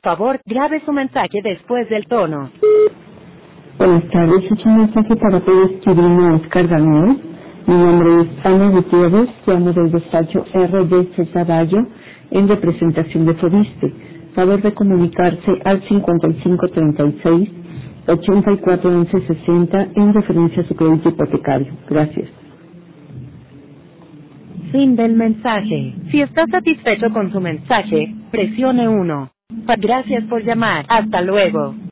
favor, grabe su mensaje después del tono. Buenas tardes, es un mensaje para todos Quirino Oscar Daniel. Mi nombre es Ana Gutiérrez, llamo del despacho RDZ Valle en representación de Fobiste. Favor de comunicarse al 5536-841160 en referencia a su crédito hipotecario. Gracias. Fin del mensaje. Si está satisfecho con su mensaje, presione 1. Gracias por llamar. Hasta luego.